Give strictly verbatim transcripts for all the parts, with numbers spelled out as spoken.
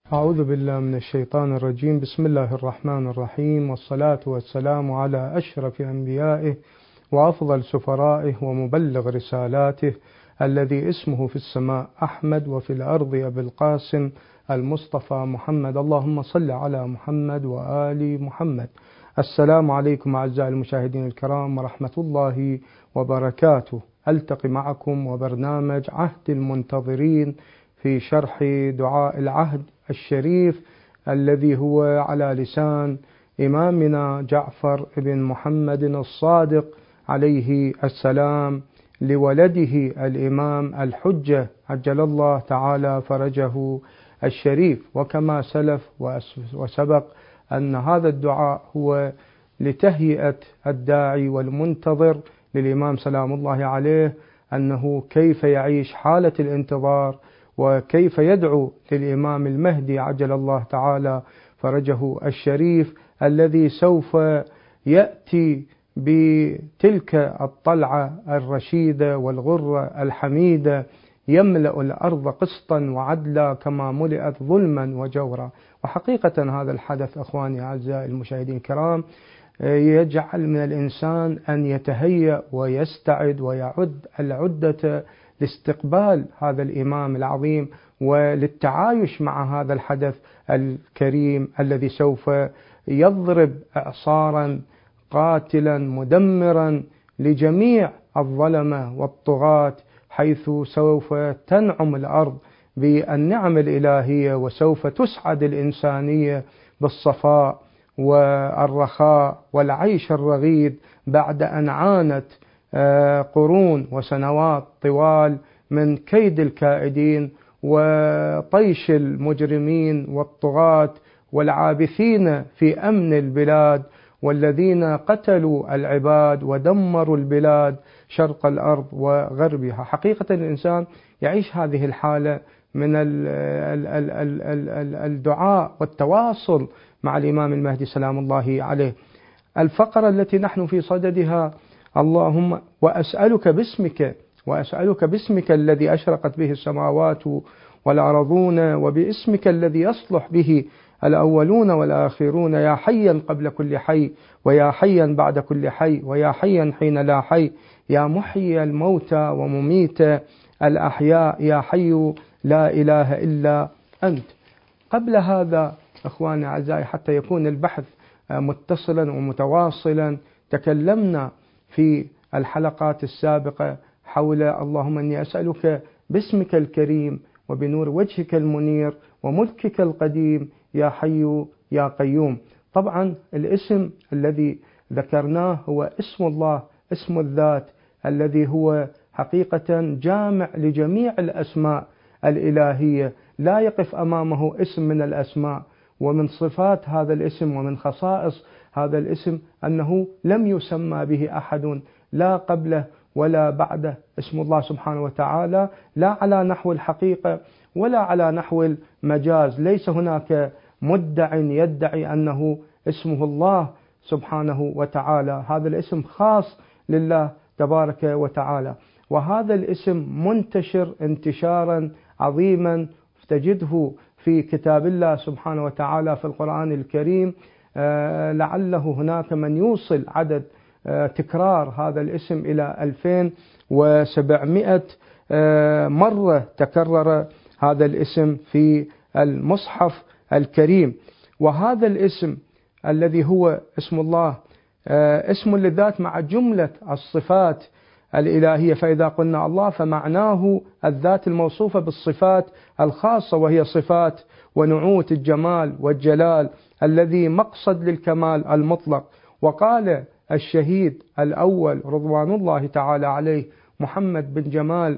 أعوذ بالله من الشيطان الرجيم. بسم الله الرحمن الرحيم، والصلاة والسلام على أشرف أنبيائه وأفضل سفرائه ومبلغ رسالاته، الذي اسمه في السماء أحمد وفي الأرض أبي القاسم المصطفى محمد. اللهم صل على محمد وآل محمد. السلام عليكم أعزائي المشاهدين الكرام ورحمة الله وبركاته. ألتقي معكم وبرنامج عهد المنتظرين في شرح دعاء العهد الشريف الذي هو على لسان إمامنا جعفر بن محمد الصادق عليه السلام لولده الإمام الحجة عجل الله تعالى فرجه الشريف. وكما سلف وسبق أن هذا الدعاء هو لتهيئة الداعي والمنتظر للإمام سلام الله عليه، أنه كيف يعيش حالة الانتظار وكيف يدعو للإمام المهدي عجل الله تعالى فرجه الشريف، الذي سوف يأتي بتلك الطلعة الرشيدة والغرة الحميدة، يملأ الأرض قسطا وعدلا كما ملئت ظلما وجورا. وحقيقة هذا الحدث أخواني أعزائي المشاهدين الكرام يجعل من الإنسان أن يتهيأ ويستعد ويعد العدة لاستقبال هذا الإمام العظيم وللتعايش مع هذا الحدث الكريم الذي سوف يضرب إعصارا قاتلا مدمرا لجميع الظلمة والطغاة، حيث سوف تنعم الأرض بالنعم الإلهية وسوف تسعد الإنسانية بالصفاء والرخاء والعيش الرغيد بعد أن عانت قرون وسنوات طوال من كيد الكائدين وطيش المجرمين والطغاة والعابثين في أمن البلاد، والذين قتلوا العباد ودمروا البلاد شرق الأرض وغربها. حقيقة الإنسان يعيش هذه الحالة من الدعاء والتواصل مع الإمام المهدي سلام الله عليه. الفقرة التي نحن في صددها: اللهم وأسألك باسمك وأسألك باسمك الذي أشرقت به السماوات والأرضون، وباسمك الذي يصلح به الأولون والآخرون، يا حيا قبل كل حي، ويا حيا بعد كل حي، ويا حيا حين لا حي، يا محيي الموتى ومميت الأحياء، يا حي لا إله إلا أنت. قبل هذا أخواني أعزائي، حتى يكون البحث متصلا ومتواصلا، تكلمنا في الحلقات السابقة حول اللهم إني أسألك باسمك الكريم وبنور وجهك المنير وملكك القديم يا حي يا قيوم. طبعا الاسم الذي ذكرناه هو اسم الله، اسم الذات، الذي هو حقيقة جامع لجميع الأسماء الإلهية، لا يقف أمامه اسم من الأسماء. ومن صفات هذا الاسم ومن خصائص هذا الاسم أنه لم يسمى به أحد لا قبله ولا بعده. اسم الله سبحانه وتعالى لا على نحو الحقيقة ولا على نحو المجاز، ليس هناك مدع يدعي أنه اسمه الله سبحانه وتعالى. هذا الاسم خاص لله تبارك وتعالى، وهذا الاسم منتشر انتشارا عظيما، تجده في كتاب الله سبحانه وتعالى في القرآن الكريم. آه لعله هناك من يوصل عدد آه تكرار هذا الاسم إلى ألفين وسبعمائة آه مرة تكرر هذا الاسم في المصحف الكريم. وهذا الاسم الذي هو اسم الله آه اسم للذات مع جملة الصفات الإلهية. فإذا قلنا الله فمعناه الذات الموصوفة بالصفات الخاصة، وهي صفات ونعوت الجمال والجلال الذي مقصد للكمال المطلق. وقال الشهيد الأول رضوان الله تعالى عليه محمد بن جمال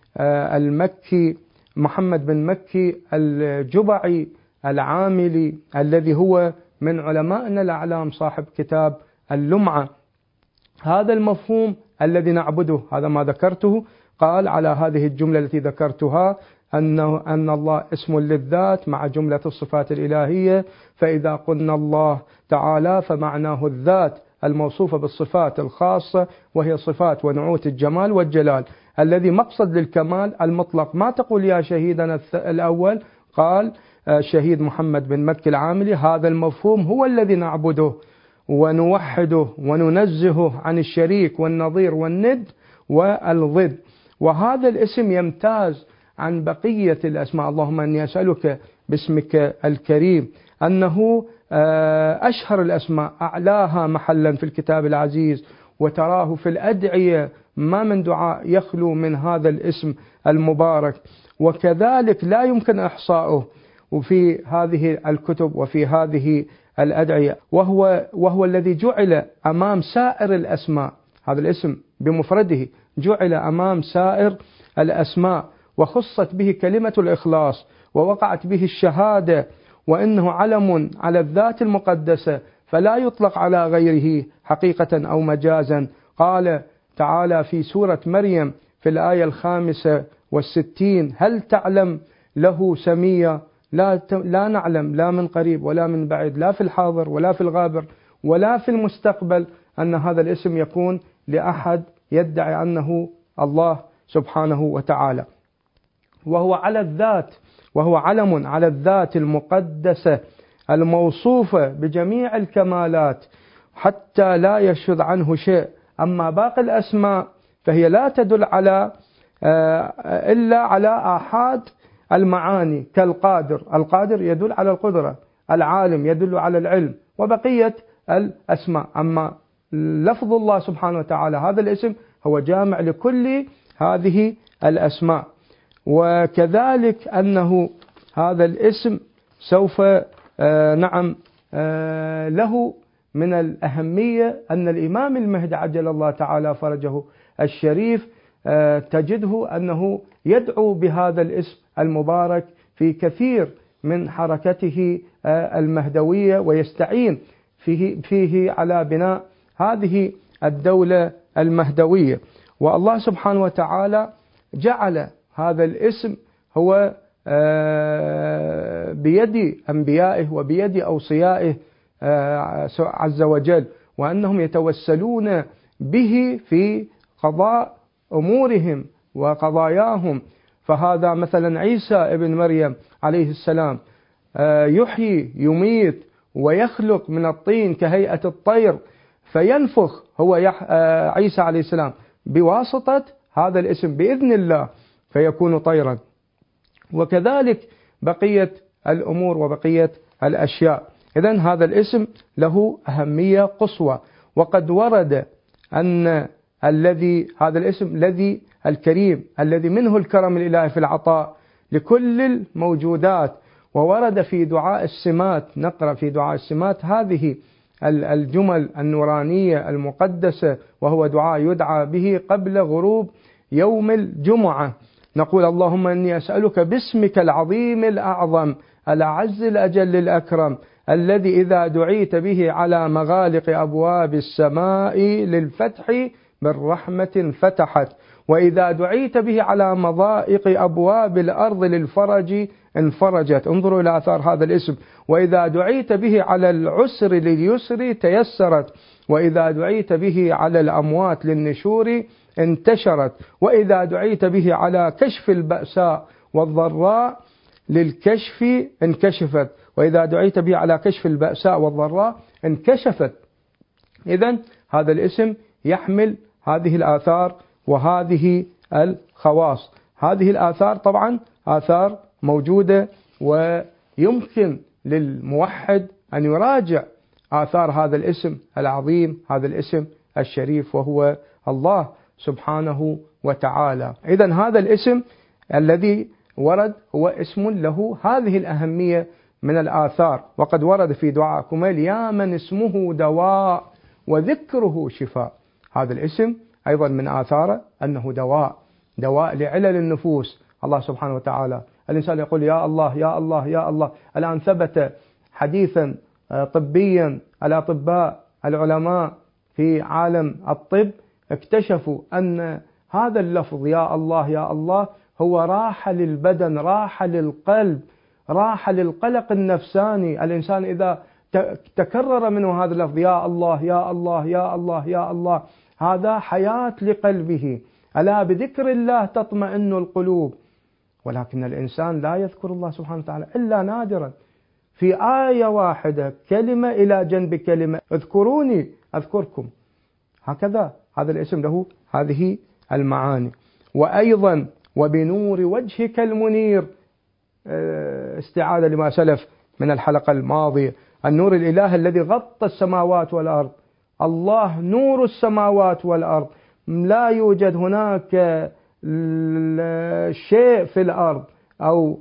المكي محمد بن مكي الجبعي العاملي، الذي هو من علمائنا الأعلام صاحب كتاب اللمعة: هذا المفهوم الذي نعبده، هذا ما ذكرته، قال على هذه الجملة التي ذكرتها أنه أن الله اسم للذات مع جملة الصفات الإلهية. فإذا قلنا الله تعالى فمعناه الذات الموصوفة بالصفات الخاصة، وهي صفات ونعوت الجمال والجلال الذي مقصد للكمال المطلق. ما تقول يا شهيدنا الأول؟ قال الشهيد محمد بن مكي العاملي، هذا المفهوم هو الذي نعبده ونوحده وننزهه عن الشريك والنظير والند والضد. وهذا الاسم يمتاز عن بقية الأسماء. اللهم أني أسألك باسمك الكريم، أنه أشهر الأسماء، أعلاها محلا في الكتاب العزيز، وتراه في الأدعية ما من دعاء يخلو من هذا الاسم المبارك، وكذلك لا يمكن إحصاؤه وفي هذه الكتب وفي هذه الأدعية، وهو, وهو الذي جعل أمام سائر الأسماء. هذا الاسم بمفرده جعل أمام سائر الأسماء، وخصت به كلمة الإخلاص، ووقعت به الشهادة، وإنه علم على الذات المقدسة فلا يطلق على غيره حقيقة أو مجازا. قال تعالى في سورة مريم في الآية الخامسة والستين: هل تعلم له سميا؟ لا, لا نعلم، لا من قريب ولا من بعيد، لا في الحاضر ولا في الغابر ولا في المستقبل، أن هذا الاسم يكون لأحد يدعي أنه الله سبحانه وتعالى. وهو على الذات، وهو علم على الذات المقدسة الموصوفة بجميع الكمالات حتى لا يشذ عنه شيء. أما باقي الأسماء فهي لا تدل على إلا على آحاد المعاني، كالقادر، القادر يدل على القدرة، العالم يدل على العلم، وبقية الأسماء. أما لفظ الله سبحانه وتعالى هذا الاسم هو جامع لكل هذه الأسماء. وكذلك أنه هذا الاسم سوف آه نعم آه له من الأهمية أن الإمام المهدي عجل الله تعالى فرجه الشريف آه تجده أنه يدعو بهذا الاسم المبارك في كثير من حركته آه المهدوية، ويستعين فيه, فيه على بناء هذه الدولة المهدوية. والله سبحانه وتعالى جعل هذا الاسم هو بيد أنبيائه وبيد أوصيائه عز وجل، وأنهم يتوسلون به في قضاء أمورهم وقضاياهم. فهذا مثلا عيسى ابن مريم عليه السلام يحيي يميت ويخلق من الطين كهيئة الطير، فينفخ هو عيسى عليه السلام بواسطة هذا الاسم بإذن الله فيكون طيرا. وكذلك بقية الأمور وبقية الأشياء. إذن هذا الاسم له أهمية قصوى. وقد ورد أن الذي هذا الاسم الذي الكريم الذي منه الكرم الإلهي في العطاء لكل الموجودات. وورد في دعاء السمات، نقرأ في دعاء السمات هذه الجمل النورانية المقدسة، وهو دعاء يدعى به قبل غروب يوم الجمعة. نقول: اللهم إني أسألك باسمك العظيم الأعظم الأعز الأجل الأكرم الذي إذا دعيت به على مغالق أبواب السماء للفتح بالرحمة فتحت، وإذا دعيت به على مضائق أبواب الأرض للفرج انفرجت. انظروا إلى آثار هذا الاسم. وإذا دعيت به على العسر لليسر تيسرت، وإذا دعيت به على الأموات للنشور انتشرت، وإذا دعيت به على كشف البأساء والضراء للكشف انكشفت، وإذا دعيت به على كشف البأساء والضراء انكشفت. إذن هذا الاسم يحمل هذه الآثار وهذه الخواص. هذه الآثار طبعا آثار موجودة، ويمكن للموحد أن يراجع آثار هذا الاسم العظيم، هذا الاسم الشريف، وهو الله سبحانه وتعالى. إذن هذا الاسم الذي ورد هو اسم له هذه الأهمية من الآثار. وقد ورد في دعاء كميل: يا من اسمه دواء وذكره شفاء. هذا الاسم أيضا من آثاره أنه دواء، دواء لعلل النفوس. الله سبحانه وتعالى الإنسان يقول: يا الله يا الله يا الله. الآن ثبت حديثا طبيا الأطباء العلماء في عالم الطب اكتشفوا أن هذا اللفظ يا الله يا الله هو راحة للبدن، راحة للقلب، راحة للقلق النفساني. الإنسان إذا تكرر منه هذا اللفظ يا الله يا الله يا الله يا الله، هذا حياة لقلبه. ألا بذكر الله تطمئن القلوب. ولكن الإنسان لا يذكر الله سبحانه وتعالى إلا نادرا، في آية واحدة كلمة إلى جنب كلمة، اذكروني أذكركم. هكذا هذا الاسم له هذه المعاني. وأيضا وبنور وجهك المنير، استعادة لما سلف من الحلقة الماضية، النور الإله الذي غطى السماوات والأرض. الله نور السماوات والأرض، لا يوجد هناك شيء في الأرض أو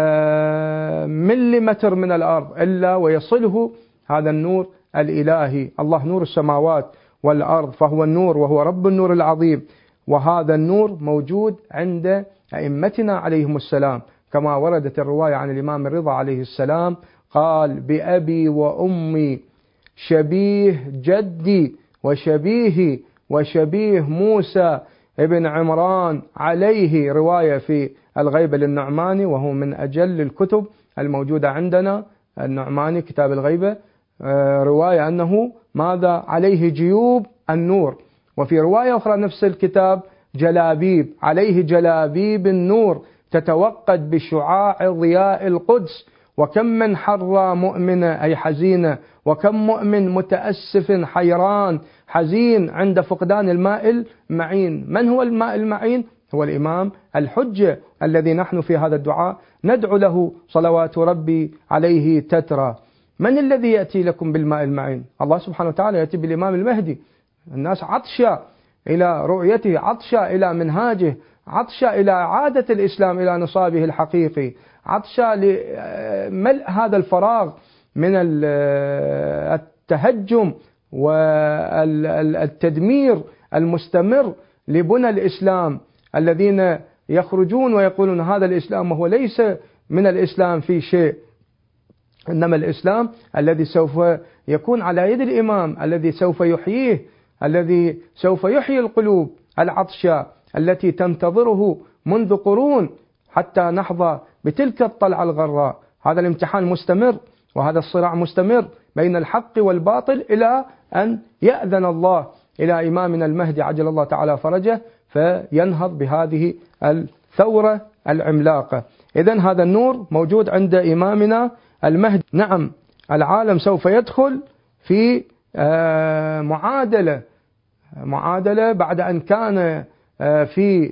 مليمتر من الأرض إلا ويصله هذا النور الإلهي. الله نور السماوات والأرض، فهو النور وهو رب النور العظيم. وهذا النور موجود عند أئمتنا عليهم السلام، كما وردت الرواية عن الإمام الرضا عليه السلام قال: بأبي وأمي شبيه جدي وشبيه وشبيه موسى ابن عمران عليه. رواية في الغيبة للنعماني، وهو من أجل الكتب الموجودة عندنا، النعماني كتاب الغيبة، رواية أنه ماذا عليه جيوب النور. وفي رواية أخرى نفس الكتاب جلابيب، عليه جلابيب النور تتوقد بشعاع ضياء القدس. وكم من حرى مؤمنة أي حزينة، وكم مؤمن متأسف حيران حزين عند فقدان الماء المعين. من هو الماء المعين؟ هو الإمام الحجة الذي نحن في هذا الدعاء ندعو له صلوات ربي عليه تترى. من الذي يأتي لكم بالماء المعين؟ الله سبحانه وتعالى يأتي بالإمام المهدي. الناس عطشة إلى رؤيته، عطشة إلى منهاجه، عطشة إلى إعادة الإسلام إلى نصابه الحقيقي، عطشة لملء هذا الفراغ من التهجم والتدمير المستمر لبنى الإسلام، الذين يخرجون ويقولون هذا الإسلام وهو ليس من الإسلام في شيء، إنما الإسلام الذي سوف يكون على يد الإمام، الذي سوف يحييه، الذي سوف يحيي القلوب العطشة التي تنتظره منذ قرون حتى نحظى بتلك الطلعة الغراء. هذا الامتحان مستمر، وهذا الصراع مستمر بين الحق والباطل، إلى أن يأذن الله إلى إمامنا المهدي عجل الله تعالى فرجه فينهض بهذه الثورة العملاقة. إذن هذا النور موجود عند إمامنا المهدي. نعم، العالم سوف يدخل في معادلة معادلة بعد أن كان في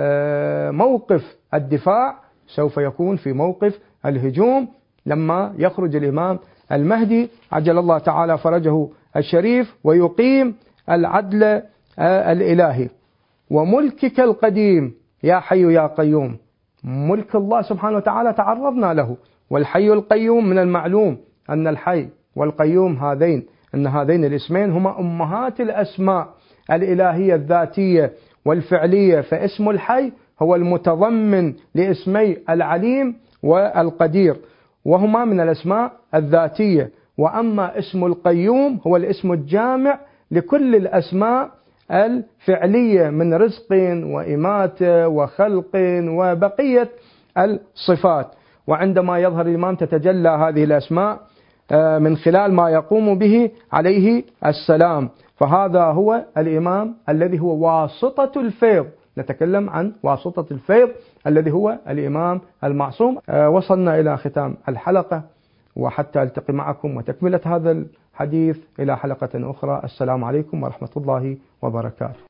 موقف الدفاع، سوف يكون في موقف الهجوم لما يخرج الإمام المهدي عجل الله تعالى فرجه الشريف ويقيم العدل الإلهي. وملكك القديم يا حي يا قيوم، ملك الله سبحانه وتعالى تعرضنا له، والحي القيوم من المعلوم أن الحي والقيوم هذين أن هذين الاسمين هما أمهات الأسماء الإلهية الذاتية والفعلية. فاسم الحي هو المتضمن لاسمي العليم والقدير، وهما من الأسماء الذاتية. وأما اسم القيوم هو الاسم الجامع لكل الأسماء الفعلية من رزق وإماتة وخلق وبقية الصفات. وعندما يظهر الإمام تتجلى هذه الأسماء من خلال ما يقوم به عليه السلام. فهذا هو الإمام الذي هو واسطة الفيض، نتكلم عن واسطة الفيض الذي هو الإمام المعصوم. وصلنا إلى ختام الحلقة، وحتى ألتقي معكم وتكملة هذا الحديث إلى حلقة أخرى، السلام عليكم ورحمة الله وبركاته.